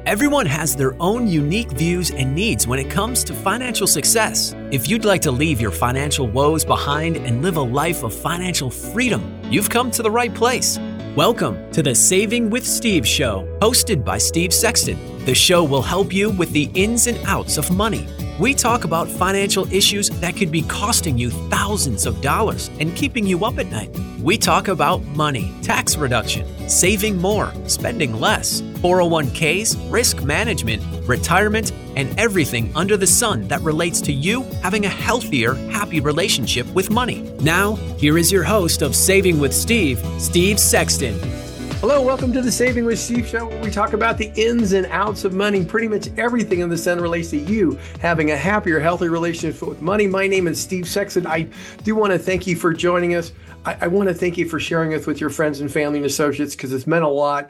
Everyone has their own unique views and needs when it comes to financial success. If you'd like to leave your financial woes behind and live a life of financial freedom, you've come to the right place. Welcome to the Saving with Steve show, hosted by Steve Sexton. The show will help you with the ins and outs of money. We talk about financial issues that could be costing you thousands of dollars and keeping you up at night. We talk about money, tax reduction, saving more, spending less, 401ks, risk management, retirement, and everything under the sun that relates to you having a healthier, happy relationship with money. Now, here is your host of Saving with Steve, Steve Sexton. Hello, welcome to the Saving with Steve show, where we talk about the ins and outs of money, pretty much everything in the sun relates to you having a happier, healthy relationship with money. My name is Steve Sexton. I do want to thank you for joining us. I want to thank you for sharing us with your friends and family and associates, because it's meant a lot.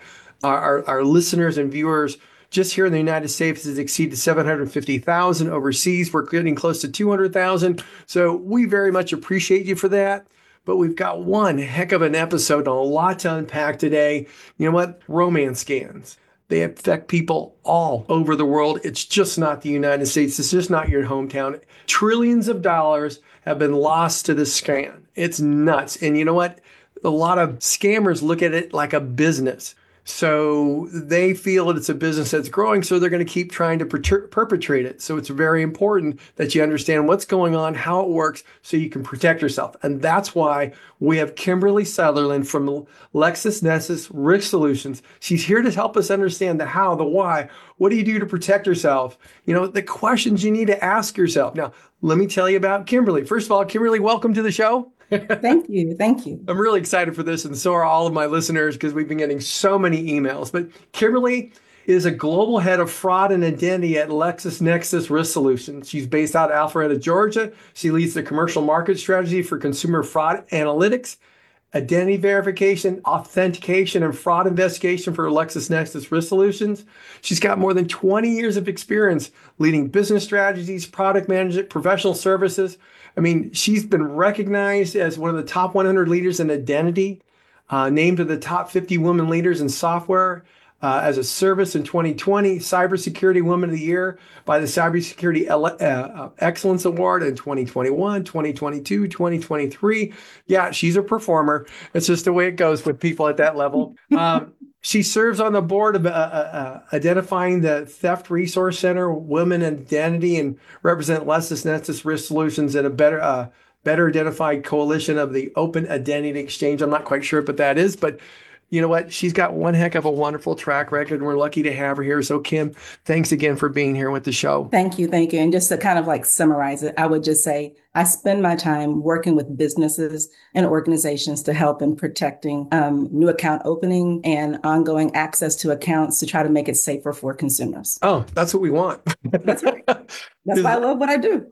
Our listeners and viewers just here in the United States has exceeded 750,000. Overseas, we're getting close to 200,000. So we very much appreciate you for that. But we've got one heck of an episode and a lot to unpack today. You know what? Romance scams. They affect people all over the world. It's just not the United States. It's just not your hometown. Trillions of dollars have been lost to this scam. It's nuts. And you know what? A lot of scammers look at it like a business. So they feel that it's a business that's growing, so they're going to keep trying to perpetrate it. So it's very important that you understand what's going on, how it works, so you can protect yourself. And that's why we have Kimberly Sutherland from LexisNexis Risk Solutions. She's here to help us understand the how, the why. What do you do to protect yourself? You know, the questions you need to ask yourself. Now, let me tell you about Kimberly. First of all, Kimberly, welcome to the show. Thank you. Thank you. I'm really excited for this, and so are all of my listeners, because we've been getting so many emails. But Kimberly is a global head of fraud and identity at LexisNexis Risk Solutions. She's based out of Alpharetta, Georgia. She leads the commercial market strategy for consumer fraud analytics, identity verification, authentication, and fraud investigation for LexisNexis Risk Solutions. She's got more than 20 years of experience leading business strategies, product management, professional services. I mean, she's been recognized as one of the top 100 leaders in identity, named to the top 50 women leaders in software as a service in 2020, Cybersecurity Woman of the Year by the Cybersecurity Excellence Award in 2021, 2022, 2023. Yeah, she's a performer. It's just the way it goes with people at that level. She serves on the board of identifying the Theft Resource Center, Women Identity, and represent LexisNexis Risk Solutions in a better identified coalition of the Open Identity Exchange. I'm not quite sure what that is, but you know what? She's got one heck of a wonderful track record, and we're lucky to have her here. So, Kim, thanks again for being here with the show. Thank you. Thank you. And just to kind of like summarize it, I would just say I spend my time working with businesses and organizations to help in protecting new account opening and ongoing access to accounts to try to make it safer for consumers. Oh, that's what we want. That's right. That's why I love what I do.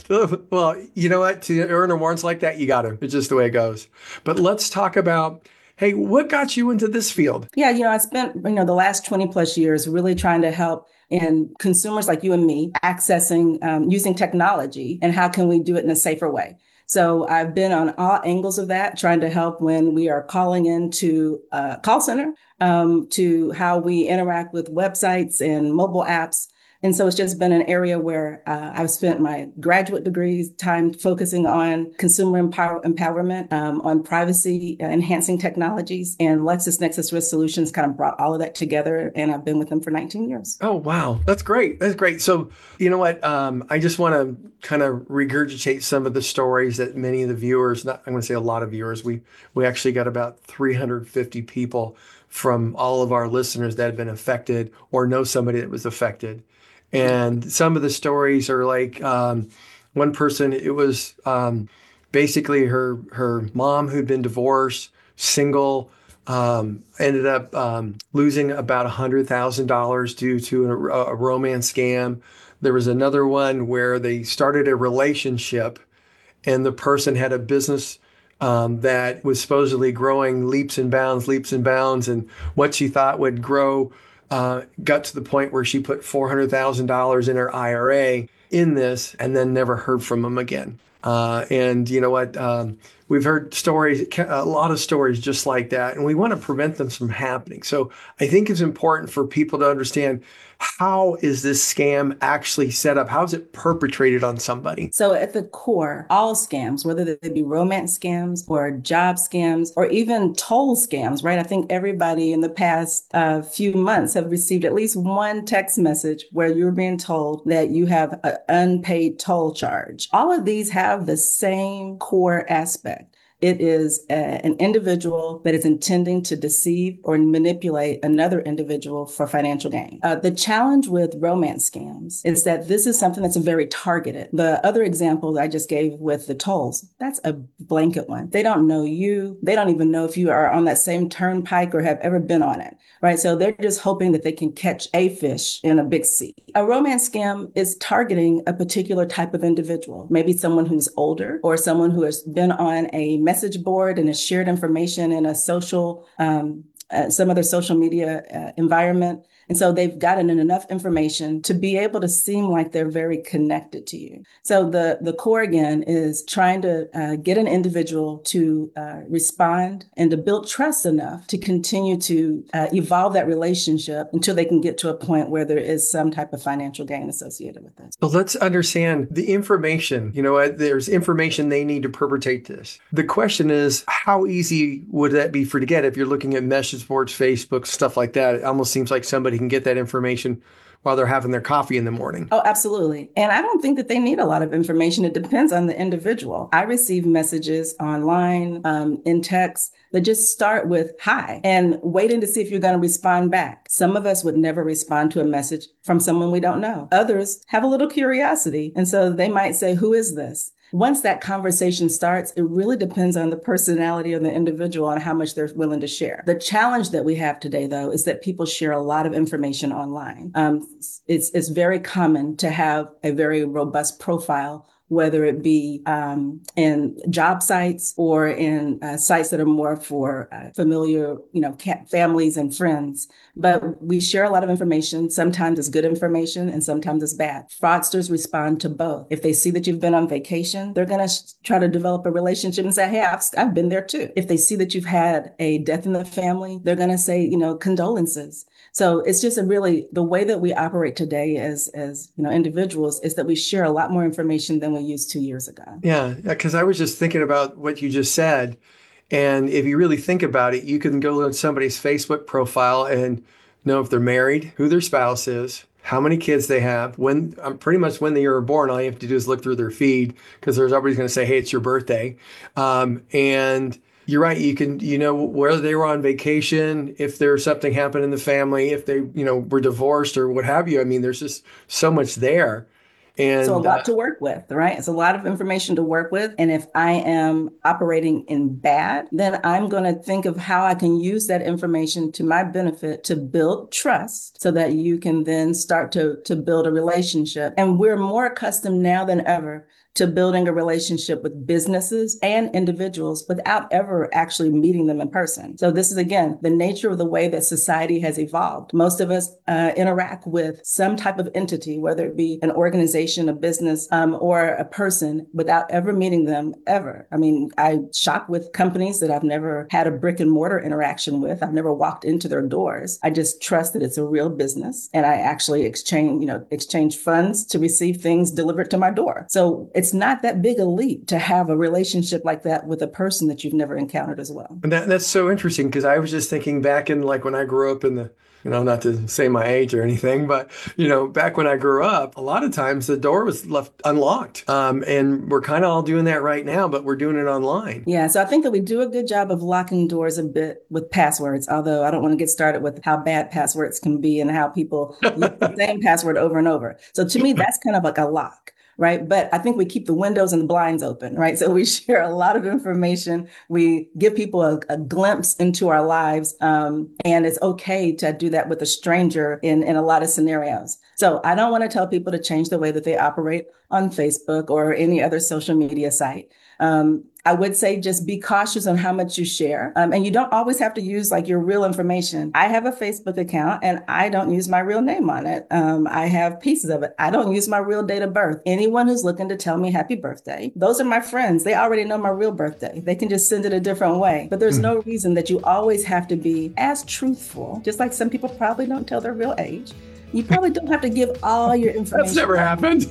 Well, you know what? To earn awards like that, you got to. It's just the way it goes. But let's talk about, hey, what got you into this field? Yeah, I spent, the last 20 plus years really trying to help in consumers like you and me accessing, using technology, and how can we do it in a safer way? So I've been on all angles of that, trying to help when we are calling into a call center, to how we interact with websites and mobile apps. And so it's just been an area where I've spent my graduate degrees time focusing on consumer empowerment, on privacy enhancing technologies, and LexisNexis Risk Solutions kind of brought all of that together. And I've been with them for 19 years. Oh, wow. That's great. That's great. So, you know what? I just want to kind of regurgitate some of the stories that many of the viewers, I'm going to say a lot of viewers, we actually got about 350 people from all of our listeners that have been affected or know somebody that was affected. And some of the stories are like, one person, it was basically her mom who'd been divorced, single, ended up losing about $100,000 due to a romance scam. There was another one where they started a relationship and the person had a business that was supposedly growing leaps and bounds, and what she thought would grow got to the point where she put $400,000 in her IRA in this and then never heard from him again. And you know what? We've heard stories, a lot of stories just like that, and we want to prevent them from happening. So I think it's important for people to understand, how is this scam actually set up? How is it perpetrated on somebody? So at the core, all scams, whether they be romance scams or job scams or even toll scams, right? I think everybody in the past few months have received at least one text message where you're being told that you have an unpaid toll charge. All of these have the same core aspect. It is an individual that is intending to deceive or manipulate another individual for financial gain. The challenge with romance scams is that this is something that's very targeted. The other example that I just gave with the tolls, that's a blanket one. They don't know you. They don't even know if you are on that same turnpike or have ever been on it, right? So they're just hoping that they can catch a fish in a big sea. A romance scam is targeting a particular type of individual, maybe someone who's older or someone who has been on a message board and has shared information in a social, some other social media environment. And so they've gotten enough information to be able to seem like they're very connected to you. So the core again is trying to get an individual to respond and to build trust enough to continue to evolve that relationship until they can get to a point where there is some type of financial gain associated with it. So let's understand the information. You know, there's information they need to perpetrate this. The question is, how easy would that be for to get if you're looking at message boards, Facebook, stuff like that? It almost seems like somebody can get that information while they're having their coffee in the morning. Oh, absolutely. And I don't think that they need a lot of information. It depends on the individual. I receive messages online, in text that just start with hi and waiting to see if you're going to respond back. Some of us would never respond to a message from someone we don't know. Others have a little curiosity. And so they might say, who is this? Once that conversation starts, it really depends on the personality of the individual and how much they're willing to share. The challenge that we have today, though, is that people share a lot of information online. It's very common to have a very robust profile, whether it be in job sites or in sites that are more for familiar, families and friends. But we share a lot of information. Sometimes it's good information and sometimes it's bad. Fraudsters respond to both. If they see that you've been on vacation, they're going to try to develop a relationship and say, hey, I've been there too. If they see that you've had a death in the family, they're going to say, condolences. So it's just the way that we operate today as individuals is that we share a lot more information than we used 2 years ago. Yeah, because I was just thinking about what you just said. And if you really think about it, you can go on somebody's Facebook profile and know if they're married, who their spouse is, how many kids they have, pretty much when they were born. All you have to do is look through their feed because there's always going to say, hey, it's your birthday. And you're right. You can, where they were on vacation, if there's something happened in the family, if they, were divorced or what have you. I mean, there's just so much there. And so a lot to work with, right? It's a lot of information to work with. And if I am operating in bad, then I'm going to think of how I can use that information to my benefit to build trust so that you can then start to build a relationship. And we're more accustomed now than ever to building a relationship with businesses and individuals without ever actually meeting them in person. So this is, again, the nature of the way that society has evolved. Most of us interact with some type of entity, whether it be an organization, a business, or a person without ever meeting them ever. I mean, I shop with companies that I've never had a brick and mortar interaction with. I've never walked into their doors. I just trust that it's a real business. And I actually exchange funds to receive things delivered to my door. So it's not that big a leap to have a relationship like that with a person that you've never encountered as well. And that's so interesting because I was just thinking back in when I grew up in the, not to say my age or anything, but, back when I grew up, a lot of times the door was left unlocked. And we're kind of all doing that right now, but we're doing it online. Yeah. So I think that we do a good job of locking doors a bit with passwords, although I don't want to get started with how bad passwords can be and how people use the same password over and over. So to me, that's kind of like a lock. Right. But I think we keep the windows and the blinds open. Right. So we share a lot of information. We give people a glimpse into our lives. And it's OK to do that with a stranger in a lot of scenarios. So I don't want to tell people to change the way that they operate on Facebook or any other social media site. I would say just be cautious on how much you share. And you don't always have to use like your real information. I have a Facebook account and I don't use my real name on it. I have pieces of it. I don't use my real date of birth. Anyone who's looking to tell me happy birthday, those are my friends. They already know my real birthday. They can just send it a different way. But there's no reason that you always have to be as truthful, just like some people probably don't tell their real age. You probably don't have to give all your information. That's never happened.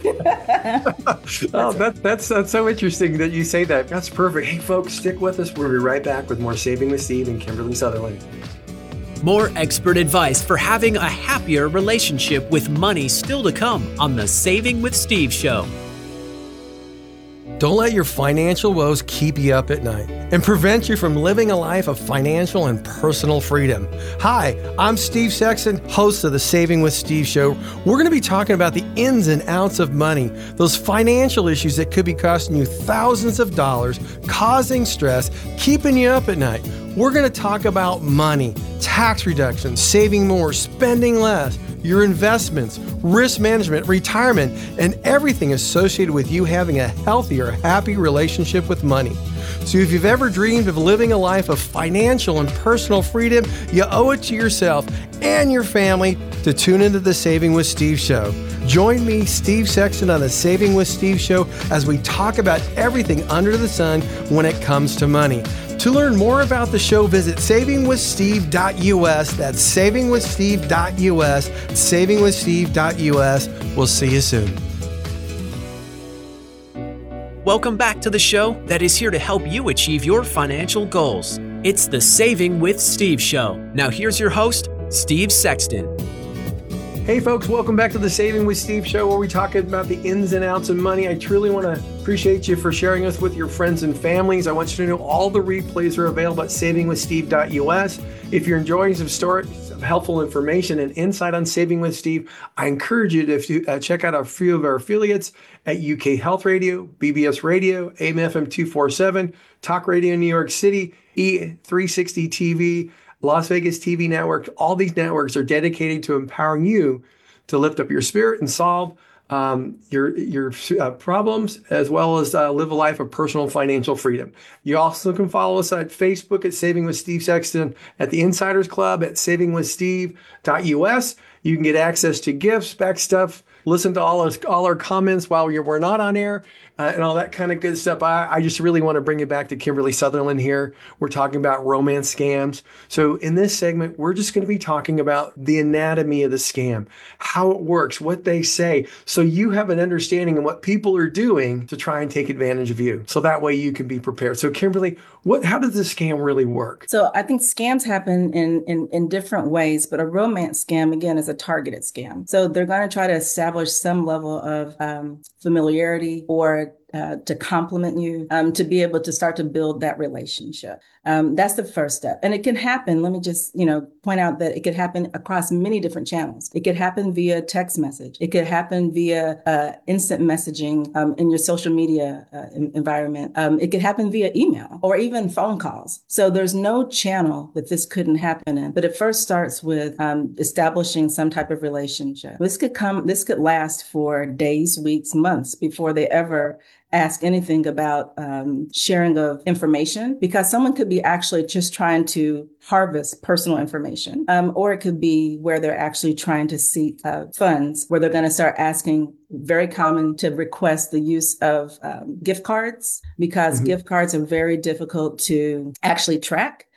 Oh, that's so interesting that you say that. That's perfect. Hey, folks, stick with us. We'll be right back with more Saving with Steve and Kimberly Sutherland. More expert advice for having a happier relationship with money still to come on the Saving with Steve show. Don't let your financial woes keep you up at night and prevent you from living a life of financial and personal freedom. Hi, I'm Steve Sexton, host of the Saving with Steve show. We're going to be talking about the ins and outs of money, those financial issues that could be costing you thousands of dollars, causing stress, keeping you up at night. We're going to talk about money, tax reductions, saving more, spending less, your investments, risk management, retirement, and everything associated with you having a healthier, happy relationship with money. So if you've ever dreamed of living a life of financial and personal freedom, you owe it to yourself and your family to tune into the Saving with Steve show. Join me, Steve Sexton, on the Saving with Steve show as we talk about everything under the sun when it comes to money. To learn more about the show, visit savingwithsteve.us. That's savingwithsteve.us, savingwithsteve.us. We'll see you soon. Welcome back to the show that is here to help you achieve your financial goals. It's the Saving with Steve show. Now here's your host, Steve Sexton. Hey folks, welcome back to the Saving with Steve show, where we talk about the ins and outs of money. I truly want to appreciate you for sharing us with your friends and families. I want you to know all the replays are available at savingwithsteve.us. If you're enjoying some stories of helpful information and insight on Saving with Steve, I encourage you to check out a few of our affiliates at UK Health Radio, BBS Radio, AM/FM 247, Talk Radio New York City, E360 TV, Las Vegas TV network. All these networks are dedicated to empowering you to lift up your spirit and solve your problems, as well as live a life of personal financial freedom. You also can follow us at Facebook at Saving with Steve Sexton, at the Insiders Club at savingwithsteve.us. You can get access to gifts, back stuff, listen to all our comments while we're not on air, and all that kind of good stuff. I just really want to bring it back to Kimberly Sutherland here. We're talking about romance scams. So in this segment, we're just going to be talking about the anatomy of the scam, how it works, what they say, so you have an understanding of what people are doing to try and take advantage of you. So that way you can be prepared. So Kimberly, how does the scam really work? So I think scams happen in different ways, but a romance scam, again, is a targeted scam. So they're going to try to establish some level of familiarity or to compliment you, to be able to start to build that relationship. That's the first step. And it can happen. Let me just, point out that it could happen across many different channels. It could happen via text message. It could happen via instant messaging in your social media environment. It could happen via email or even phone calls. So there's no channel that this couldn't happen in. But it first starts with establishing some type of relationship. This could last for days, weeks, months before they ever ask anything about sharing of information, because someone could be actually just trying to harvest personal information, or it could be where they're actually trying to seek funds, where they're going to start asking, very common to request the use of gift cards, because gift cards are very difficult to actually track.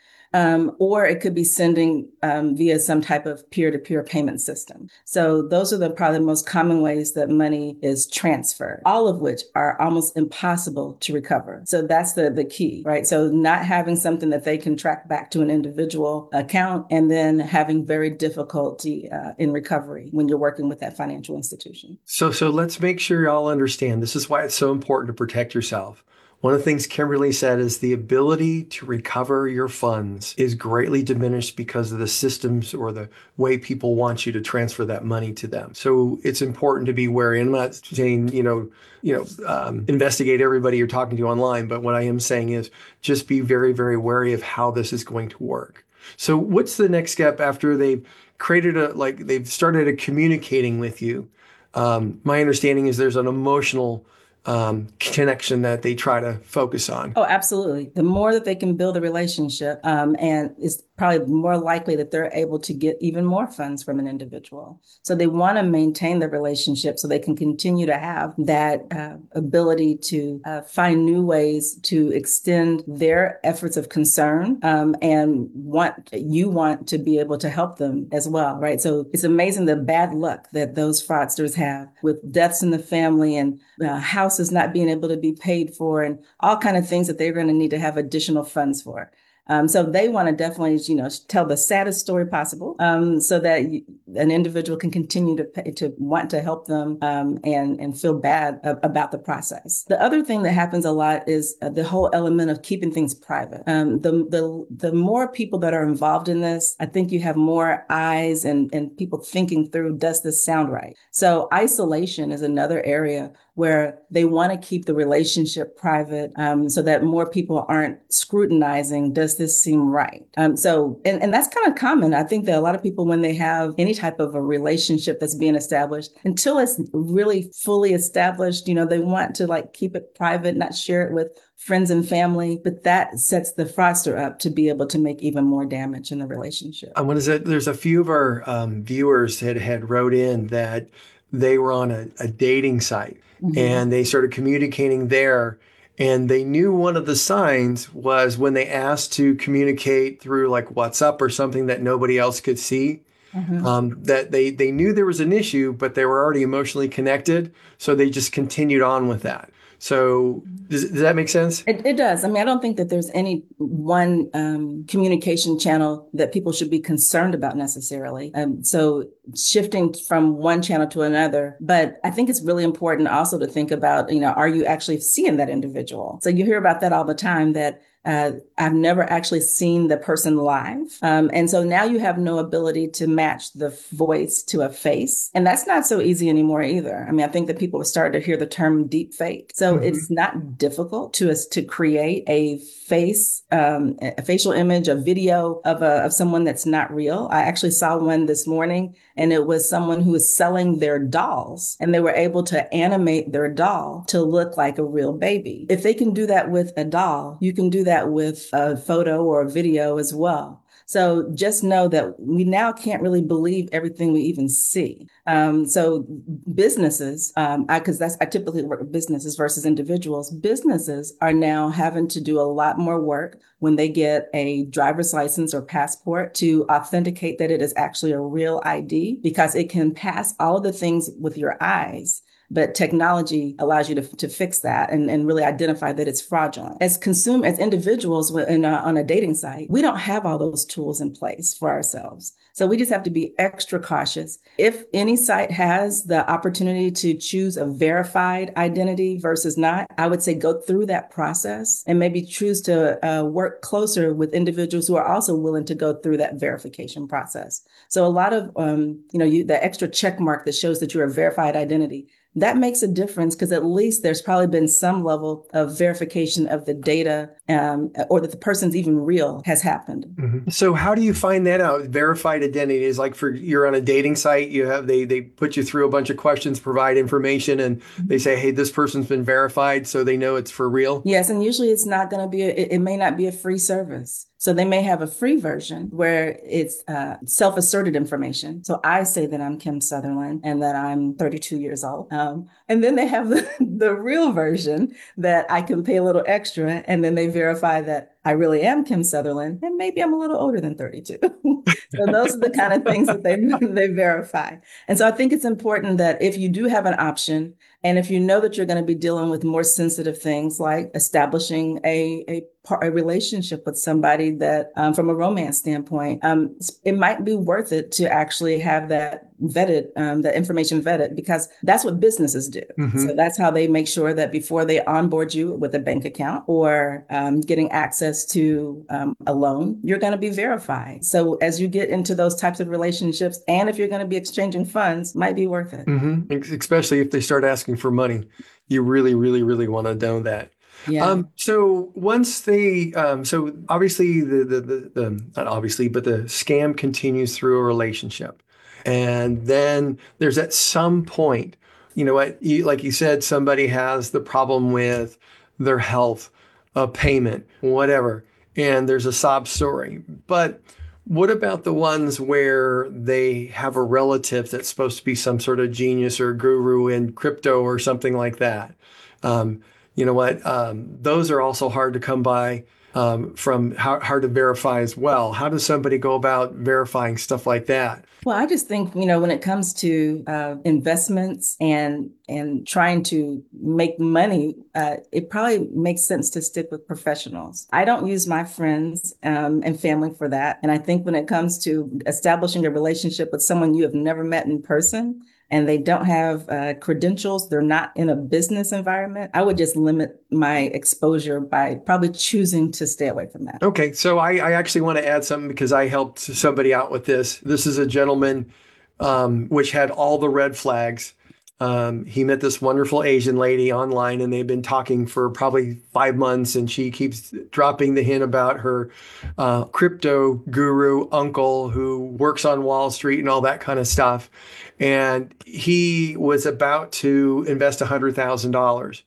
Or it could be sending via some type of peer-to-peer payment system. So those are probably the most common ways that money is transferred, all of which are almost impossible to recover. So that's the key, right? So not having something that they can track back to an individual account, and then having very difficulty in recovery when you're working with that financial institution. So let's make sure y'all understand. This is why it's so important to protect yourself. One of the things Kimberly said is the ability to recover your funds is greatly diminished because of the systems or the way people want you to transfer that money to them. So it's important to be wary. And I'm not saying, investigate everybody you're talking to online, but what I am saying is just be very, very wary of how this is going to work. So what's the next step after they've they've started communicating with you? My understanding is there's an emotional connection that they try to focus on. Oh, absolutely. The more that they can build a relationship, and it's probably more likely that they're able to get even more funds from an individual. So they want to maintain the relationship so they can continue to have that ability to find new ways to extend their efforts of concern, and want to be able to help them as well, right? So it's amazing the bad luck that those fraudsters have with deaths in the family and houses not being able to be paid for and all kind of things that they're going to need to have additional funds for. So they want to definitely, tell the saddest story possible, so that an individual can continue to want to help them, and feel bad about the process. The other thing that happens a lot is the whole element of keeping things private. The more people that are involved in this, I think you have more eyes and people thinking through, does this sound right? So isolation is another area where they want to keep the relationship private, so that more people aren't scrutinizing, does this seem right? And that's kind of common. I think that a lot of people, when they have any type of a relationship that's being established, until it's really fully established, they want to keep it private, not share it with friends and family, but that sets the fraudster up to be able to make even more damage in the relationship. There's a few of our viewers that had wrote in that they were on a dating site, and they started communicating there. And they knew one of the signs was when they asked to communicate through WhatsApp or something that nobody else could see, that they knew there was an issue, but they were already emotionally connected. So they just continued on with that. So does that make sense? It does. I mean, I don't think that there's any one communication channel that people should be concerned about necessarily. So shifting from one channel to another. But I think it's really important also to think about, are you actually seeing that individual? So you hear about that all the time, that I've never actually seen the person live. And so now you have no ability to match the voice to a face. And that's not so easy anymore either. I mean, I think that people have started to hear the term deep fake. So it's not difficult to create a face, a facial image, a video of someone that's not real. I actually saw one this morning, and it was someone who was selling their dolls, and they were able to animate their doll to look like a real baby. If they can do that with a doll, you can do that with a photo or a video as well. So just know that we now can't really believe everything we even see. So businesses, because I typically work with businesses versus individuals. Businesses are now having to do a lot more work when they get a driver's license or passport to authenticate that it is actually a real ID, because it can pass all of the things with your eyes. But technology allows you to fix that and really identify that it's fraudulent. As individuals on a dating site, we don't have all those tools in place for ourselves. So we just have to be extra cautious. If any site has the opportunity to choose a verified identity versus not, I would say go through that process and maybe choose to work closer with individuals who are also willing to go through that verification process. So a lot of, the extra check mark that shows that you're a verified identity, that makes a difference, because at least there's probably been some level of verification of the data, or that the person's even real has happened. So how do you find that out? Verified identity is you're on a dating site, they put you through a bunch of questions, provide information, and they say, hey, this person's been verified, so they know it's for real. Yes, and usually it's not going to be it may not be a free service. So they may have a free version where it's self-asserted information. So I say that I'm Kim Sutherland and that I'm 32 years old. And then they have the real version that I can pay a little extra, and then they verify that I really am Kim Sutherland, and maybe I'm a little older than 32. So those are the kind of things that they verify. And so I think it's important that if you do have an option, and if you know that you're going to be dealing with more sensitive things like establishing a relationship with somebody that from a romance standpoint, it might be worth it to actually have that vetted, that information vetted, because that's what businesses do. So that's how they make sure that before they onboard you with a bank account or getting access to a loan, you're going to be verified. So as you get into those types of relationships, and if you're going to be exchanging funds, might be worth it. Especially if they start asking for money, you really, really, really want to know that. Yeah. So once they, so obviously not obviously, but the scam continues through a relationship. And then there's at some point you know what, like you said, somebody has the problem with their health, a payment, whatever, and there's a sob story. But what about the ones where they have a relative that's supposed to be some sort of genius or guru in crypto or something like that? You know what? Those are also hard to come by, from hard to verify as well. How does somebody go about verifying stuff like that? Well, I just think, when it comes to investments and trying to make money, it probably makes sense to stick with professionals. I don't use my friends and family for that. And I think when it comes to establishing a relationship with someone you have never met in person, and they don't have credentials, they're not in a business environment, I would just limit my exposure by probably choosing to stay away from that. Okay, so I actually want to add something because I helped somebody out with this. This is a gentleman which had all the red flags. He met this wonderful Asian lady online, and they've been talking for probably 5 months, and she keeps dropping the hint about her crypto guru uncle who works on Wall Street and all that kind of stuff. And he was about to invest $100,000.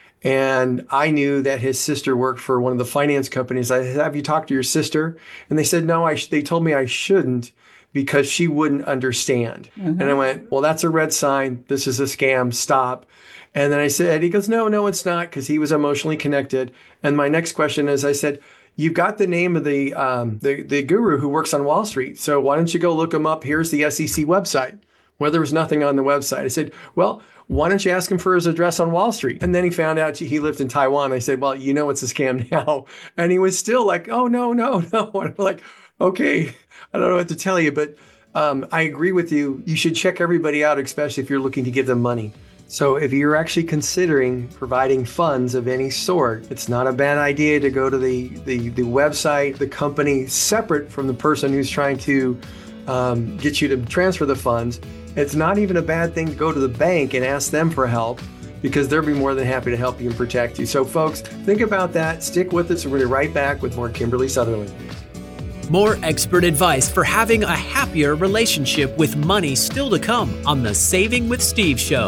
And I knew that his sister worked for one of the finance companies. I said, have you talked to your sister? And they said, no, they told me I shouldn't because she wouldn't understand. Mm-hmm. And I went, well, that's a red sign. This is a scam. Stop. And then I said, he goes, no, it's not, because he was emotionally connected. And my next question is, I said, you've got the name of the guru who works on Wall Street. So why don't you go look him up? Here's the SEC website. Well, there was nothing on the website. I said, well, why don't you ask him for his address on Wall Street? And then he found out he lived in Taiwan. I said, well, it's a scam now. And he was still like, oh, no. And I'm like, okay, I don't know what to tell you, but I agree with you. You should check everybody out, especially if you're looking to give them money. So if you're actually considering providing funds of any sort, it's not a bad idea to go to the website, the company, separate from the person who's trying to get you to transfer the funds. It's not even a bad thing to go to the bank and ask them for help, because they'll be more than happy to help you and protect you. So folks, think about that. Stick with us. We're going to be right back with more Kimberly Sutherland. More expert advice for having a happier relationship with money still to come on the Saving with Steve show.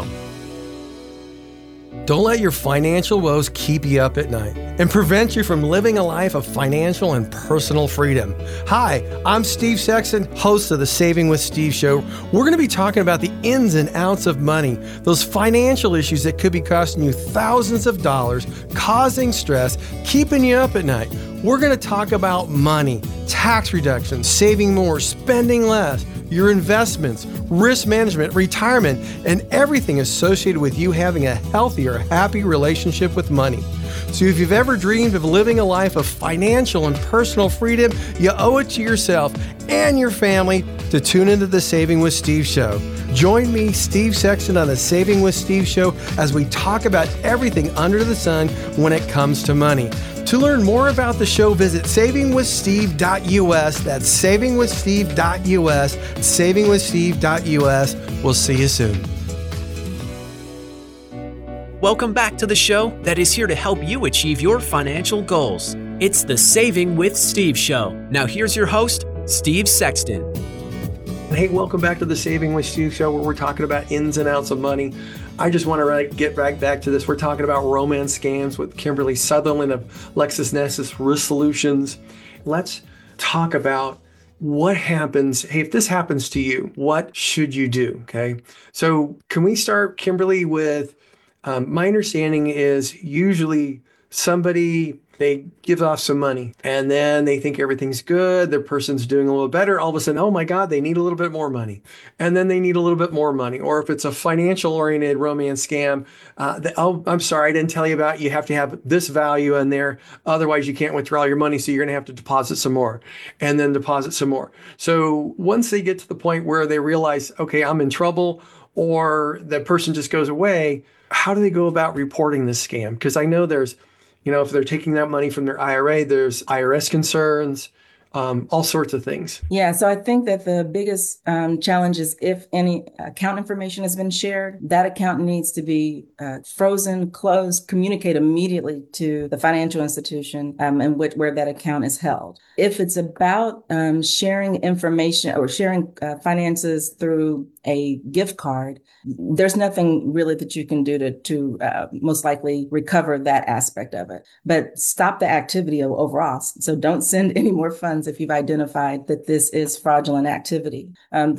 Don't let your financial woes keep you up at night and prevent you from living a life of financial and personal freedom. Hi, I'm Steve Sexton, host of the Saving with Steve show. We're going to be talking about the ins and outs of money, those financial issues that could be costing you thousands of dollars, causing stress, keeping you up at night. We're going to talk about money, tax reduction, saving more, spending less, your investments, risk management, retirement, and everything associated with you having a healthier, happy relationship with money. So if you've ever dreamed of living a life of financial and personal freedom, you owe it to yourself and your family to tune into the Saving with Steve show. Join me, Steve Sexton, on the Saving with Steve show as we talk about everything under the sun when it comes to money. To learn more about the show, visit savingwithsteve.us. That's savingwithsteve.us, savingwithsteve.us. We'll see you soon. Welcome back to the show that is here to help you achieve your financial goals. It's the Saving with Steve show. Now here's your host, Steve Sexton. Hey, welcome back to the Saving with Steve show, where we're talking about ins and outs of money. I just want to get right back to this. We're talking about romance scams with Kimberly Sutherland of LexisNexis Risk Solutions. Let's talk about what happens. Hey, if this happens to you, what should you do? Okay. So can we start, Kimberly, with my understanding is usually somebody, they give off some money and then they think everything's good. The person's doing a little better. All of a sudden, oh my God, they need a little bit more money. And then they need a little bit more money. Or if it's a financial oriented romance scam, oh, I'm sorry, I didn't tell you about, you have to have this value in there. Otherwise you can't withdraw your money. So you're going to have to deposit some more and then deposit some more. So once they get to the point where they realize, okay, I'm in trouble, or the person just goes away, how do they go about reporting this scam? Because I know there's, if they're taking that money from their IRA, there's IRS concerns. all sorts of things. Yeah, so I think that the biggest challenge is if any account information has been shared, that account needs to be frozen, closed, communicate immediately to the financial institution in which where that account is held. If it's about sharing information or sharing finances through a gift card, there's nothing really that you can do to most likely recover that aspect of it. But stop the activity overall. So don't send any more funds if you've identified that this is fraudulent activity.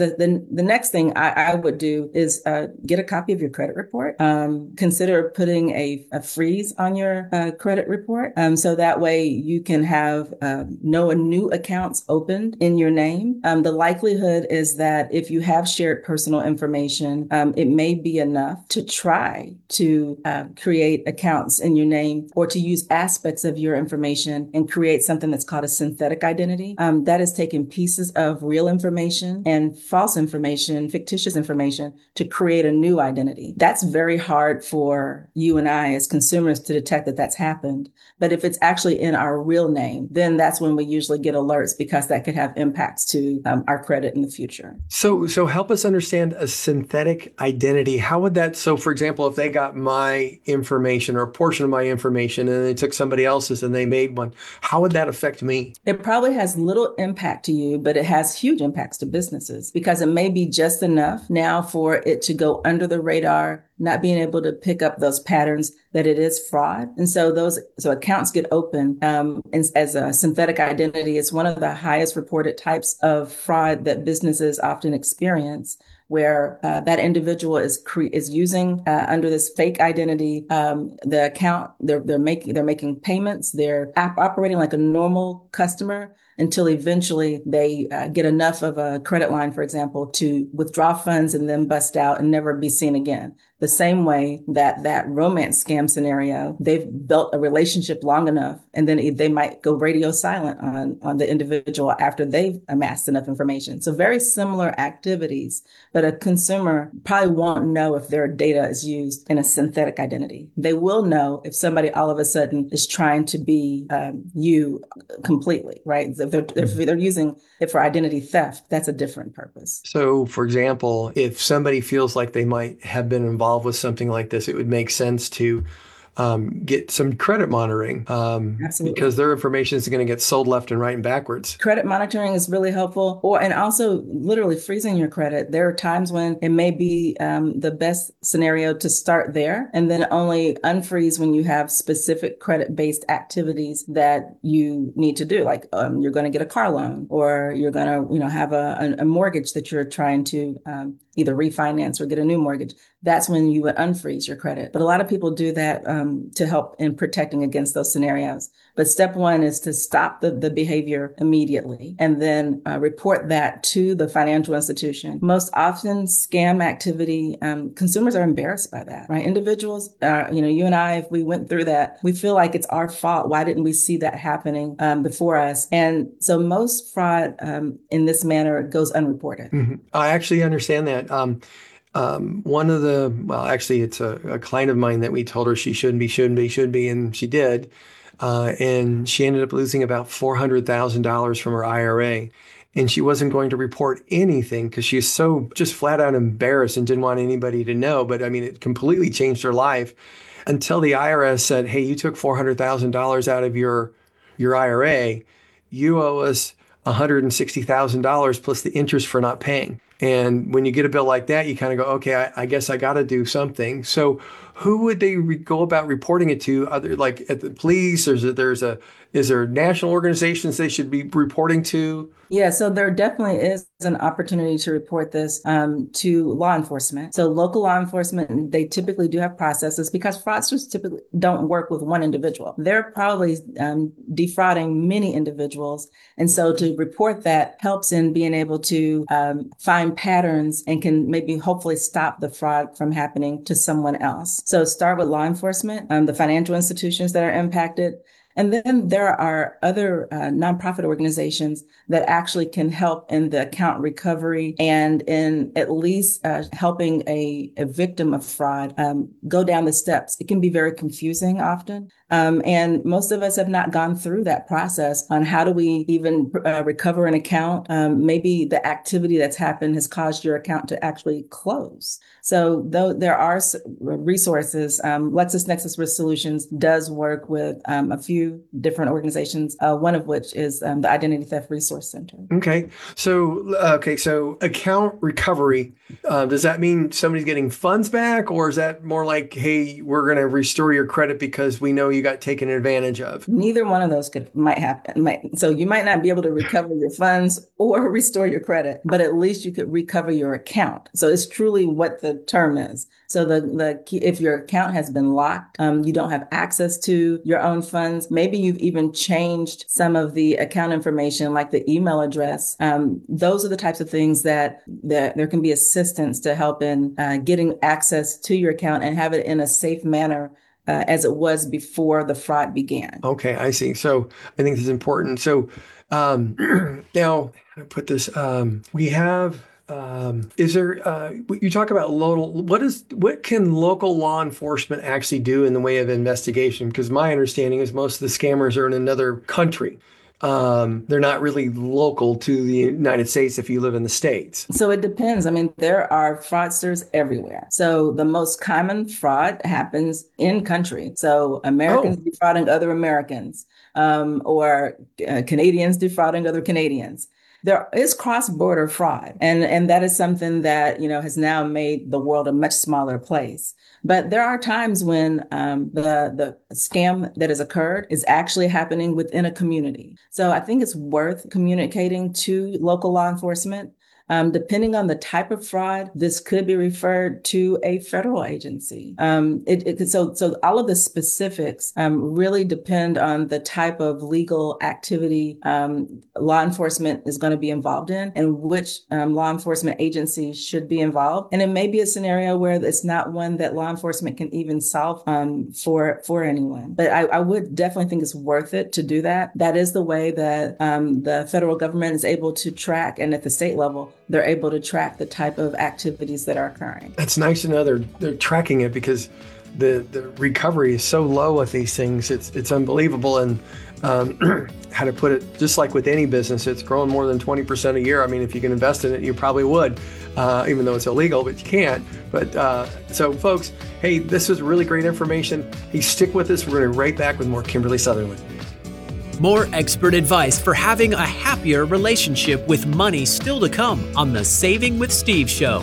The next thing I would do is get a copy of your credit report. Consider putting a freeze on your credit report, so that way you can have no new accounts opened in your name. The likelihood is that if you have shared personal information, it may be enough to try to create accounts in your name or to use aspects of your information and create something that's called a synthetic identity. That is taking pieces of real information and false information, fictitious information to create a new identity. That's very hard for you and I as consumers to detect that that's happened. But if it's actually in our real name, then that's when we usually get alerts because that could have impacts to our credit in the future. So help us understand a synthetic identity. How would that, so for example, if they got my information or a portion of my information and they took somebody else's and they made one, how would that affect me? It probably has little impact to you, but it has huge impacts to businesses because it may be just enough now for it to go under the radar, not being able to pick up those patterns that it is fraud. And so accounts get open as a synthetic identity. It's one of the highest reported types of fraud that businesses often experience, where that individual is using under this fake identity the account. They're making payments. They're operating like a normal customer until eventually they get enough of a credit line, for example, to withdraw funds and then bust out and never be seen again. The same way that romance scam scenario, they've built a relationship long enough, and then they might go radio silent on the individual after they've amassed enough information. So very similar activities, but a consumer probably won't know if their data is used in a synthetic identity. They will know if somebody all of a sudden is trying to be you completely, right? If they're using it for identity theft, that's a different purpose. So, for example, if somebody feels like they might have been involved with something like this, it would make sense to get some credit monitoring because their information is going to get sold left and right and backwards. Credit monitoring is really helpful, and also literally freezing your credit. There are times when it may be the best scenario to start there and then only unfreeze when you have specific credit-based activities that you need to do, like you're going to get a car loan or you're going to have a mortgage that you're trying to either refinance or get a new mortgage. That's when you would unfreeze your credit. But a lot of people do that to help in protecting against those scenarios. But step one is to stop the behavior immediately and then report that to the financial institution. Most often scam activity, consumers are embarrassed by that, right? Individuals, you and I, if we went through that, we feel like it's our fault. Why didn't we see that happening before us? And so most fraud in this manner goes unreported. Mm-hmm. I actually understand that. It's a client of mine that we told her she shouldn't be, and she did. And she ended up losing about $400,000 from her IRA. And she wasn't going to report anything because she's so just flat out embarrassed and didn't want anybody to know. But I mean, it completely changed her life until the IRS said, hey, you took $400,000 out of your IRA. You owe us $160,000 plus the interest for not paying. And when you get a bill like that, you kind of go, okay, I guess I got to do something. So who would they go about reporting it to? Other like at the police? Is there national organizations they should be reporting to? Yeah, so there definitely is an opportunity to report this to law enforcement. So local law enforcement, they typically do have processes because fraudsters typically don't work with one individual. They're probably defrauding many individuals. And so to report that helps in being able to find patterns and can maybe hopefully stop the fraud from happening to someone else. So start with law enforcement, the financial institutions that are impacted. And then there are other nonprofit organizations that actually can help in the account recovery and in at least helping a victim of fraud go down the steps. It can be very confusing often. And most of us have not gone through that process on how do we even recover an account. Maybe the activity that's happened has caused your account to actually close. So though there are resources, LexisNexis Risk Solutions does work with a few different organizations, one of which is the Identity Theft Resource Center. Okay. So account recovery, does that mean somebody's getting funds back, or is that more like, hey, we're going to restore your credit because we know you got taken advantage of? Neither one of those might happen. So you might not be able to recover your funds or restore your credit, but at least you could recover your account. So it's truly what the term is. So if your account has been locked, you don't have access to your own funds. Maybe you've even changed some of the account information, like the email address. Those are the types of things that there can be assistance to help in getting access to your account and have it in a safe manner as it was before the fraud began. Okay, I see. So I think this is important. So now I put this. We have. Is there? You talk about local. What can local law enforcement actually do in the way of investigation? Because my understanding is most of the scammers are in another country. They're not really local to the United States if you live in the States. So it depends. I mean, there are fraudsters everywhere. So the most common fraud happens in country. So Americans defrauding other Americans, or Canadians defrauding other Canadians. There is cross-border fraud, and that is something that, has now made the world a much smaller place. But there are times when the scam that has occurred is actually happening within a community. So I think it's worth communicating to local law enforcement. Depending on the type of fraud, this could be referred to a federal agency. So all of the specifics really depend on the type of legal activity law enforcement is going to be involved in, and which law enforcement agency should be involved. And it may be a scenario where it's not one that law enforcement can even solve for anyone. But I would definitely think it's worth it to do that. That is the way that the federal government is able to track, and at the state level, they're able to track the type of activities that are occurring. That's nice to know they're tracking it, because the recovery is so low with these things. It's unbelievable. And how to put it, just like with any business, it's growing more than 20% a year. I mean, if you can invest in it, you probably would, even though it's illegal, but you can't. But so folks, hey, this was really great information. Hey, stick with us. We're going to be right back with more Kimberly Sutherland. More expert advice for having a happier relationship with money still to come on the Saving with Steve show.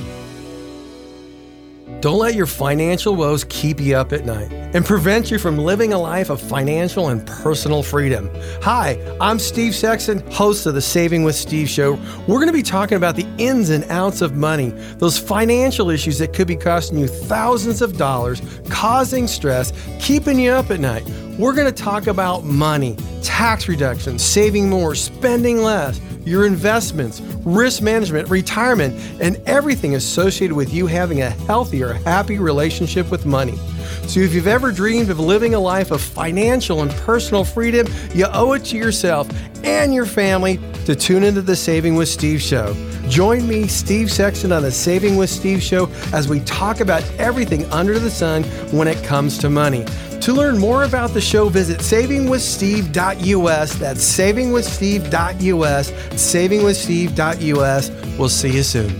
Don't let your financial woes keep you up at night and prevent you from living a life of financial and personal freedom. Hi, I'm Steve Sexton, host of the Saving with Steve show. We're going to be talking about the ins and outs of money, those financial issues that could be costing you thousands of dollars, causing stress, keeping you up at night. We're going to talk about money, tax reduction, saving more, spending less, your investments, risk management, retirement, and everything associated with you having a healthier, happy relationship with money. So if you've ever dreamed of living a life of financial and personal freedom, you owe it to yourself and your family to tune into the Saving with Steve show. Join me, Steve Sexton, on the Saving with Steve show as we talk about everything under the sun when it comes to money. To learn more about the show, visit savingwithsteve.us. That's savingwithsteve.us, savingwithsteve.us. We'll see you soon.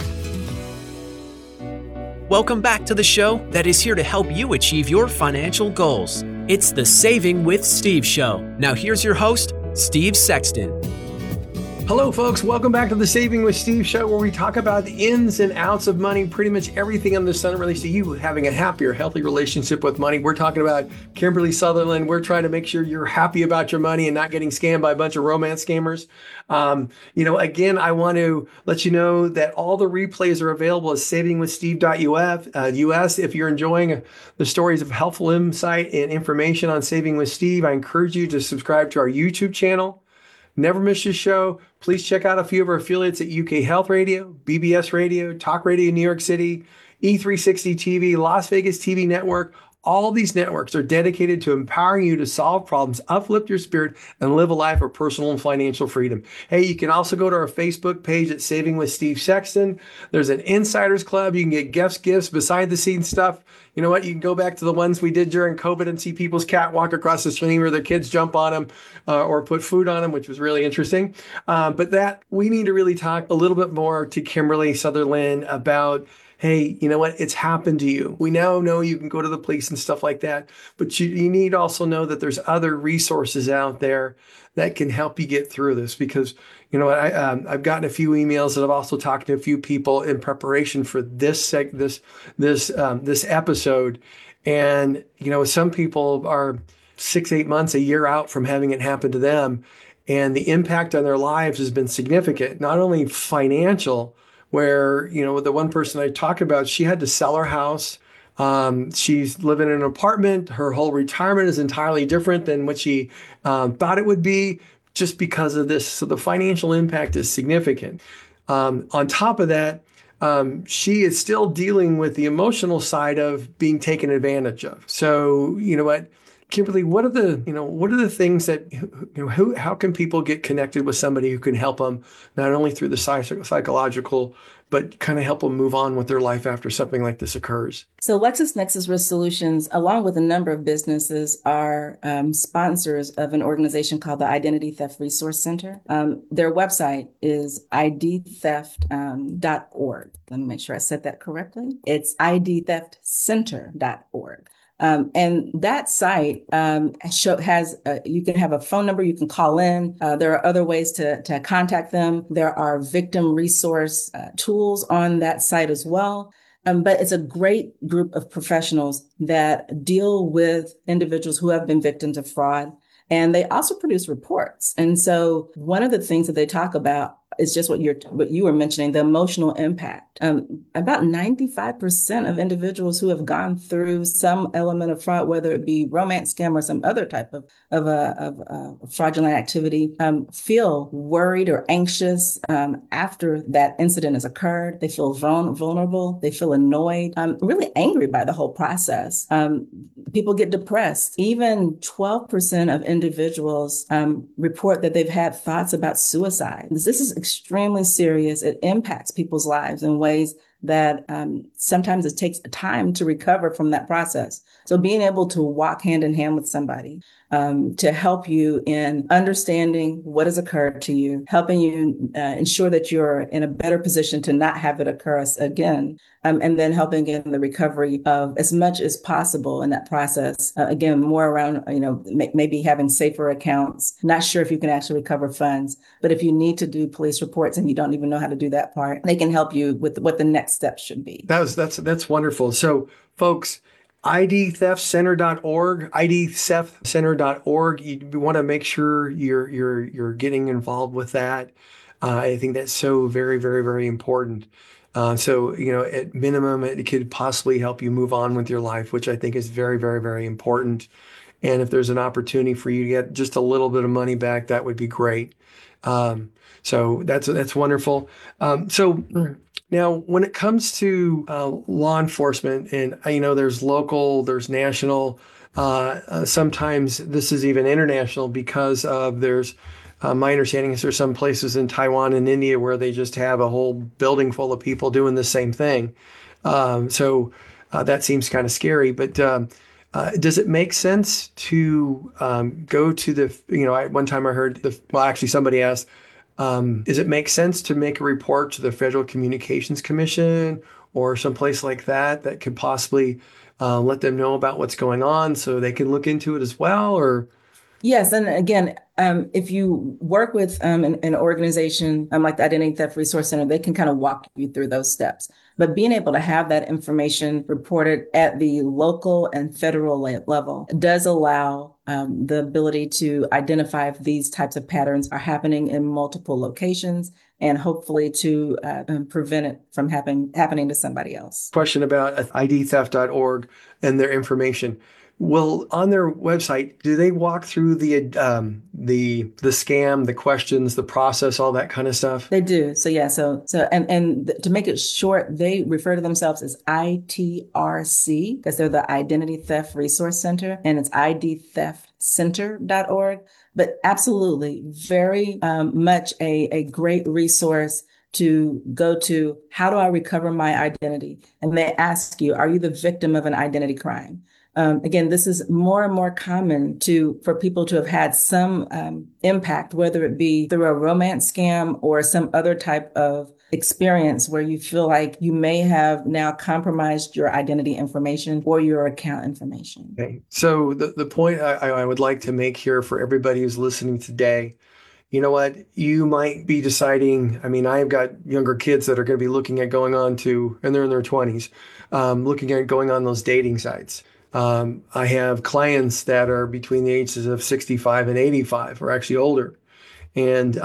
Welcome back to the show that is here to help you achieve your financial goals. It's the Saving with Steve show. Now here's your host, Steve Sexton. Hello, folks. Welcome back to the Saving with Steve show, where we talk about the ins and outs of money, pretty much everything under the sun that relates to you having a happier, healthy relationship with money. We're talking about Kimberly Sutherland. We're trying to make sure you're happy about your money and not getting scammed by a bunch of romance scammers. Again, I want to let you know that all the replays are available at savingwithsteve.us. If you're enjoying the stories of helpful insight and information on Saving with Steve, I encourage you to subscribe to our YouTube channel. Never miss your show. Please check out a few of our affiliates at UK Health Radio, BBS Radio, Talk Radio New York City, E360 TV, Las Vegas TV Network. All these networks are dedicated to empowering you to solve problems, uplift your spirit, and live a life of personal and financial freedom. Hey, you can also go to our Facebook page at Saving with Steve Sexton. There's an Insiders Club. You can get gifts, behind the scenes stuff. You know what? You can go back to the ones we did during COVID and see people's cat walk across the stream or their kids jump on them or put food on them, which was really interesting. But that we need to really talk a little bit more to Kimberly Sutherland about, hey, you know what? It's happened to you. We now know you can go to the police and stuff like that, but you need to also know that there's other resources out there that can help you get through this. Because you know what, I've gotten a few emails, and I've also talked to a few people in preparation for this episode. And you know, some people are 6-8 months, a year out from having it happen to them, and the impact on their lives has been significant, not only financial, where, you know, the one person I talk about, she had to sell her house. She's living in an apartment. Her whole retirement is entirely different than what she thought it would be just because of this. So the financial impact is significant. On top of that, she is still dealing with the emotional side of being taken advantage of. So, you know what, Kimberly, what are the things that, you know, how can people get connected with somebody who can help them not only through the psychological, but kind of help them move on with their life after something like this occurs? So LexisNexis Risk Solutions, along with a number of businesses, are sponsors of an organization called the Identity Theft Resource Center. Their website is idtheft.org. Let me make sure I said that correctly. It's idtheftcenter.org. And that site has you can have a phone number, you can call in. There are other ways to contact them. There are victim resource tools on that site as well. But it's a great group of professionals that deal with individuals who have been victims of fraud. And they also produce reports. And so one of the things that they talk about is just what you were mentioning, the emotional impact. About 95% of individuals who have gone through some element of fraud, whether it be romance scam or some other type of fraudulent activity, feel worried or anxious after that incident has occurred. They feel vulnerable. They feel annoyed, really angry by the whole process. People get depressed. Even 12% of individuals report that they've had thoughts about suicide. This is extremely serious. It impacts people's lives in ways that sometimes it takes time to recover from that process. So being able to walk hand in hand with somebody to help you in understanding what has occurred to you, helping you ensure that you're in a better position to not have it occur again, and then helping in the recovery of as much as possible in that process. Again, more around, you know, maybe having safer accounts, not sure if you can actually recover funds, but if you need to do police reports and you don't even know how to do that part, they can help you with what the next steps should be. That's wonderful. So folks, idtheftcenter.org, idtheftcenter.org. You want to make sure you're getting involved with that. I think that's so very, very, very important. So, you know, at minimum, it could possibly help you move on with your life, which I think is very, very, very important. And if there's an opportunity for you to get just a little bit of money back, that would be great. So that's wonderful. So now, when it comes to law enforcement, and you know, there's local, there's national. Sometimes this is even international because there's. My understanding is there's some places in Taiwan and India where they just have a whole building full of people doing the same thing. So that seems kind of scary. But does it make sense to go to the, you know, one time I heard, actually somebody asked, does it make sense to make a report to the Federal Communications Commission or someplace like that could possibly let them know about what's going on so they can look into it as well? Or yes, and again, if you work with an organization like the Identity Theft Resource Center, they can kind of walk you through those steps. But being able to have that information reported at the local and federal level does allow the ability to identify if these types of patterns are happening in multiple locations and hopefully to prevent it from happening to somebody else. Question about idtheft.org and their information. Well, on their website, do they walk through the scam, the questions, the process, all that kind of stuff? They do. So yeah. And to make it short, they refer to themselves as ITRC because they're the Identity Theft Resource Center, and it's idtheftcenter.org. But absolutely, very much a great resource to go to. How do I recover my identity? And they ask you, are you the victim of an identity crime? Again, this is more and more common for people to have had some impact, whether it be through a romance scam or some other type of experience where you feel like you may have now compromised your identity information or your account information. Okay. So the point I would like to make here for everybody who's listening today, you know what? You might be deciding, I mean, I've got younger kids that are going to be looking at going on to, and they're in their 20s, looking at going on those dating sites. I have clients that are between the ages of 65 and 85, or actually older. And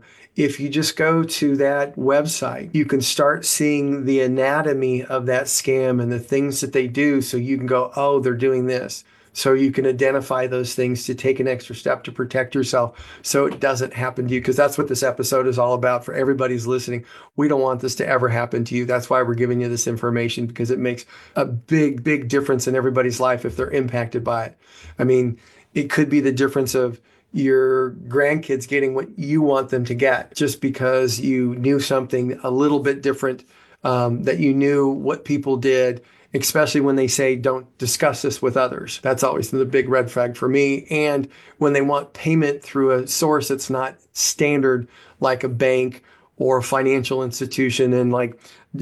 if you just go to that website, you can start seeing the anatomy of that scam and the things that they do. So you can go, oh, they're doing this. So you can identify those things to take an extra step to protect yourself so it doesn't happen to you. Because that's what this episode is all about for everybody who's listening. We don't want this to ever happen to you. That's why we're giving you this information, because it makes a big, big difference in everybody's life if they're impacted by it. I mean, it could be the difference of your grandkids getting what you want them to get just because you knew something a little bit different, that you knew what people did, especially when they say, don't discuss this with others. That's always the big red flag for me. And when they want payment through a source that's not standard, like a bank or a financial institution. And like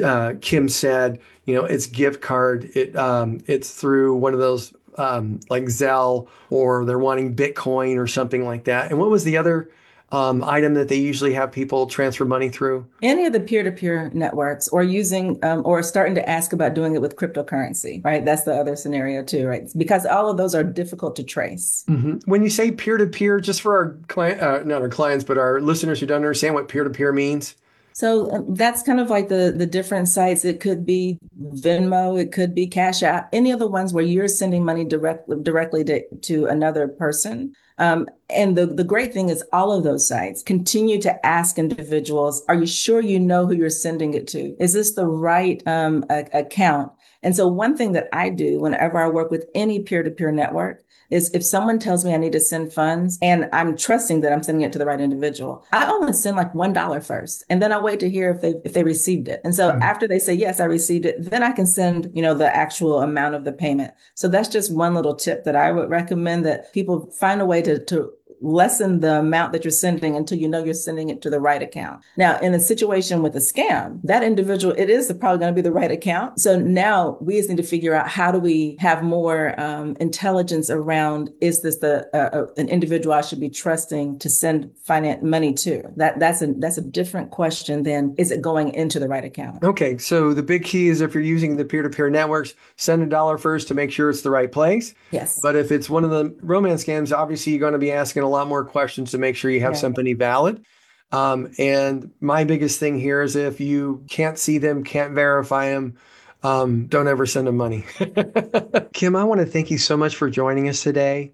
Kim said, you know, it's gift card. It's through one of those like Zelle, or they're wanting Bitcoin or something like that. And what was the other item that they usually have people transfer money through? Any of the peer-to-peer networks, or using or starting to ask about doing it with cryptocurrency, right? That's the other scenario too, right? Because all of those are difficult to trace. Mm-hmm. When you say peer-to-peer, just for our not our clients, but our listeners who don't understand what peer-to-peer means. So that's kind of like the different sites. It could be Venmo, it could be Cash App, any of the ones where you're sending money directly to another person. And the great thing is all of those sites continue to ask individuals, are you sure you know who you're sending it to? Is this the right account? And so one thing that I do whenever I work with any peer-to-peer network is if someone tells me I need to send funds and I'm trusting that I'm sending it to the right individual, I only send like $1 first. And then I wait to hear if they received it. And so after they say, yes, I received it, then I can send, you know, the actual amount of the payment. So that's just one little tip that I would recommend, that people find a way to lessen the amount that you're sending until you know you're sending it to the right account. Now, in a situation with a scam, that individual, it is probably going to be the right account. So now we just need to figure out, how do we have more intelligence around, is this an individual I should be trusting to send money to? That's a different question than, is it going into the right account? Okay, so the big key is, if you're using the peer-to-peer networks, send $1 first to make sure it's the right place. Yes. But if it's one of the romance scams, obviously you're going to be asking a lot more questions to make sure you have somebody valid. And my biggest thing here is, if you can't see them, can't verify them, don't ever send them money. Kim, I want to thank you so much for joining us today.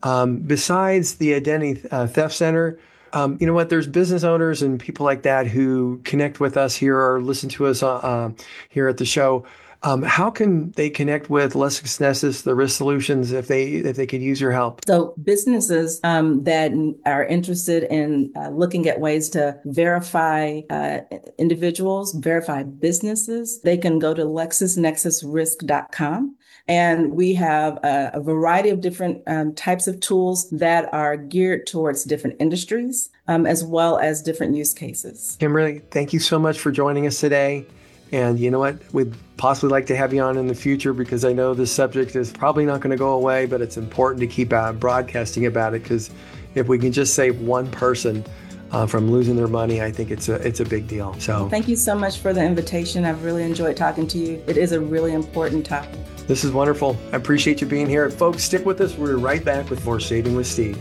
Besides the Identity Theft Center, you know what? There's business owners and people like that who connect with us here or listen to us here at the show. How can they connect with LexisNexis, the Risk Solutions, if they could use your help? So businesses that are interested in looking at ways to verify individuals, verify businesses, they can go to LexisNexisRisk.com. And we have a variety of different types of tools that are geared towards different industries, as well as different use cases. Kimberly, thank you so much for joining us today. And you know what? We'd possibly like to have you on in the future, because I know this subject is probably not going to go away, but it's important to keep broadcasting about it, because if we can just save one person from losing their money, I think it's a big deal. So thank you so much for the invitation. I've really enjoyed talking to you. It is a really important topic. This is wonderful. I appreciate you being here. Folks, stick with us. We're right back with more Saving with Steve.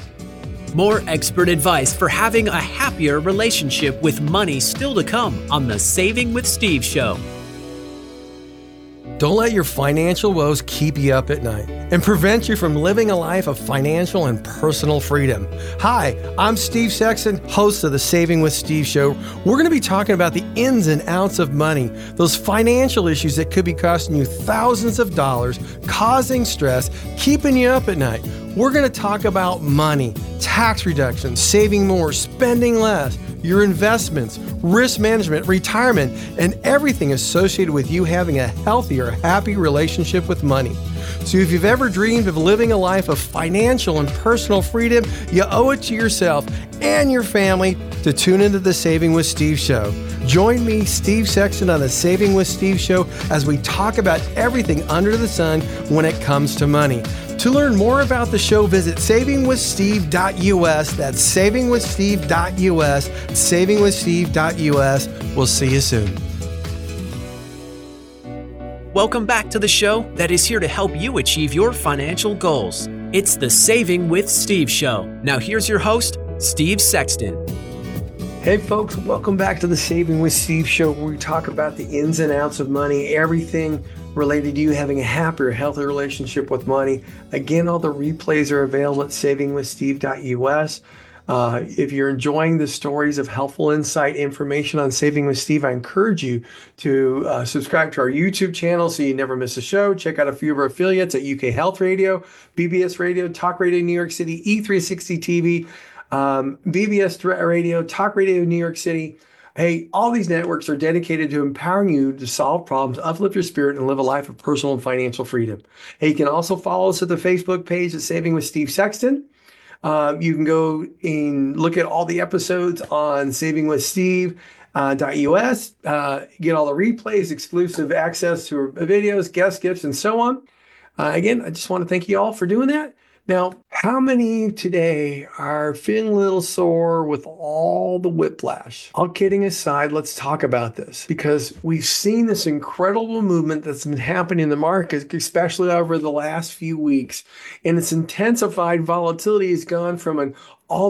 More expert advice for having a happier relationship with money still to come on the Saving with Steve show. Don't let your financial woes keep you up at night and prevent you from living a life of financial and personal freedom. Hi, I'm Steve Sexton, host of the Saving with Steve show. We're going to be talking about the ins and outs of money, those financial issues that could be costing you thousands of dollars, causing stress, keeping you up at night. We're going to talk about money, tax reductions, saving more, spending less, your investments, risk management, retirement, and everything associated with you having a healthier, happy relationship with money. So if you've ever dreamed of living a life of financial and personal freedom, you owe it to yourself and your family to tune into the Saving with Steve show. Join me, Steve Sexton, on the Saving with Steve show as we talk about everything under the sun when it comes to money. To learn more about the show, visit savingwithsteve.us. That's savingwithsteve.us, savingwithsteve.us. We'll see you soon. Welcome back to the show that is here to help you achieve your financial goals. It's the Saving with Steve show. Now here's your host, Steve Sexton. Hey folks, welcome back to the Saving with Steve show, where we talk about the ins and outs of money, everything related to you having a happier, healthier relationship with money. Again, all the replays are available at savingwithsteve.us. If you're enjoying the stories of helpful insight information on Saving with Steve, I encourage you to subscribe to our YouTube channel so you never miss a show. Check out a few of our affiliates at UK Health Radio, BBS Radio, Talk Radio New York City, E360 TV, BBS Radio, Talk Radio New York City. Hey, all these networks are dedicated to empowering you to solve problems, uplift your spirit, and live a life of personal and financial freedom. Hey, you can also follow us at the Facebook page at Saving with Steve Sexton. You can go and look at all the episodes on savingwithsteve.us, get all the replays, exclusive access to videos, guest gifts, and so on. Again, I just want to thank you all for doing that. Now, how many today are feeling a little sore with all the whiplash? All kidding aside, let's talk about this, because we've seen this incredible movement that's been happening in the market, especially over the last few weeks, and its intensified volatility has gone from an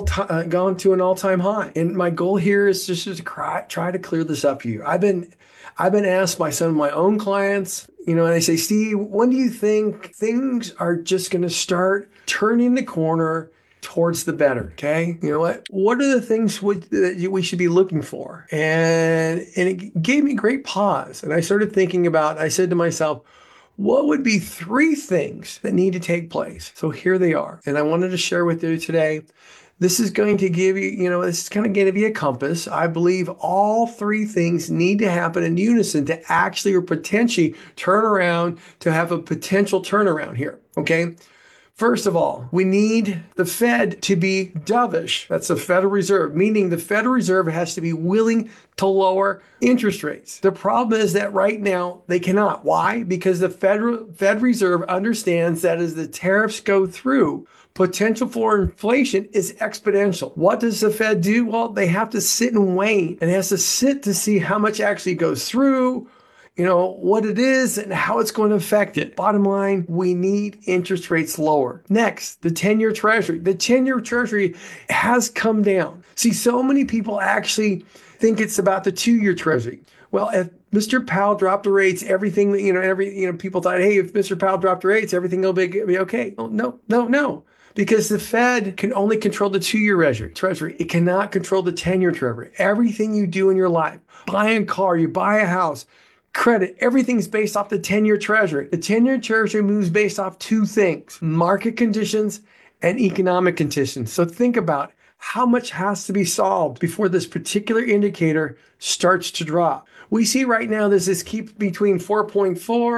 gone to an all-time high. And my goal here is just to try to clear this up for you. I've been asked by some of my own clients, and they say, Steve, when do you think things are just going to start turning the corner towards the better? Okay. You know what? What are the things that we should be looking for? And it gave me great pause. And I started thinking about, I said to myself, what would be 3 things that need to take place? So here they are. And I wanted to share with you today. This is going to give you, this is kind of going to be a compass. I believe all 3 things need to happen in unison to actually or potentially turn around, to have a potential turnaround here. Okay. First of all, we need the Fed to be dovish. That's the Federal Reserve, meaning the Federal Reserve has to be willing to lower interest rates. The problem is that right now they cannot. Why? Because the Fed Reserve understands that as the tariffs go through, potential for inflation is exponential. What does the Fed do? Well, they have to sit and wait, and it has to sit to see how much actually goes through, what it is and how it's going to affect it. Bottom line, we need interest rates lower. Next, the 10-year Treasury. The 10-year Treasury has come down. See, so many people actually think it's about the 2-year Treasury. Well, if Mr. Powell dropped the rates, everything, people thought, hey, if Mr. Powell dropped the rates, everything will be okay. Oh, no. Because the Fed can only control the 2-year Treasury. It cannot control the 10-year Treasury. Everything you do in your life, buy a car, you buy a house, credit, everything's based off the 10-year Treasury. The 10-year Treasury moves based off 2 things, market conditions and economic conditions. So think about how much has to be solved before this particular indicator starts to drop. We see right now this keep between 4.4,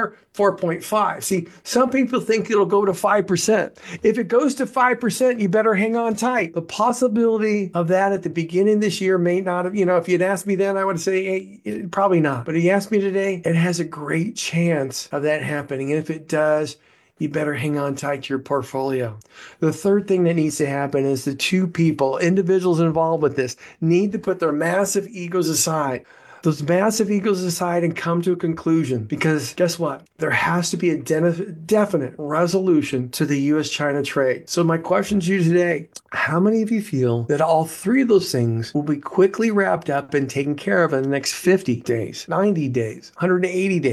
4.5. See, some people think it'll go to 5%. If it goes to 5%, you better hang on tight. The possibility of that at the beginning of this year may not have, if you'd asked me then, I would say, hey, probably not. But if you asked me today, it has a great chance of that happening. And if it does, you better hang on tight to your portfolio. The third thing that needs to happen is the 2 people, individuals involved with this, need to put their massive egos aside. Those massive egos aside and come to a conclusion, because guess what? There has to be a definite resolution to the U.S.-China trade. So my question to you today, how many of you feel that all 3 of those things will be quickly wrapped up and taken care of in the next 50 days, 90 days, 180 days?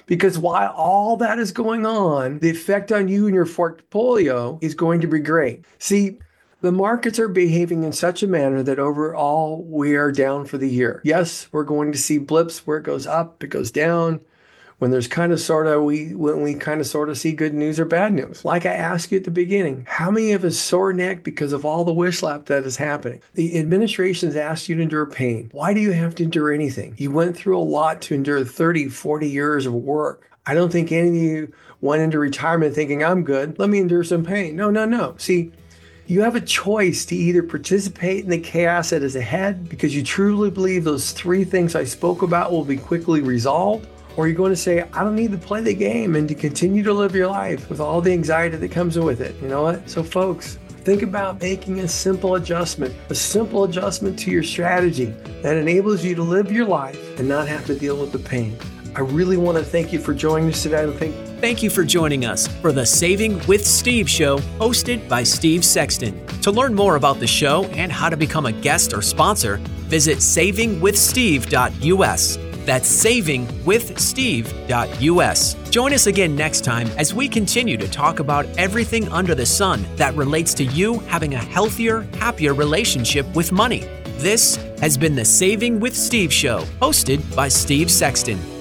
Because while all that is going on, the effect on you and your portfolio is going to be great. See, the markets are behaving in such a manner that overall we are down for the year. Yes, we're going to see blips where it goes up, it goes down. When there's when we kind of sort of see good news or bad news. Like I asked you at the beginning, how many of us sore neck because of all the wish lap that is happening? The administration has asked you to endure pain. Why do you have to endure anything? You went through a lot to endure 30, 40 years of work. I don't think any of you went into retirement thinking, I'm good, let me endure some pain. No. See, you have a choice to either participate in the chaos that is ahead because you truly believe those 3 things I spoke about will be quickly resolved, or you're going to say, I don't need to play the game and to continue to live your life with all the anxiety that comes with it. You know what? So folks, think about making a simple adjustment to your strategy that enables you to live your life and not have to deal with the pain. I really want to thank you for joining us today. Thank you for joining us for the Saving with Steve show, hosted by Steve Sexton. To learn more about the show and how to become a guest or sponsor, visit savingwithsteve.us. That's savingwithsteve.us. Join us again next time as we continue to talk about everything under the sun that relates to you having a healthier, happier relationship with money. This has been the Saving with Steve show, hosted by Steve Sexton.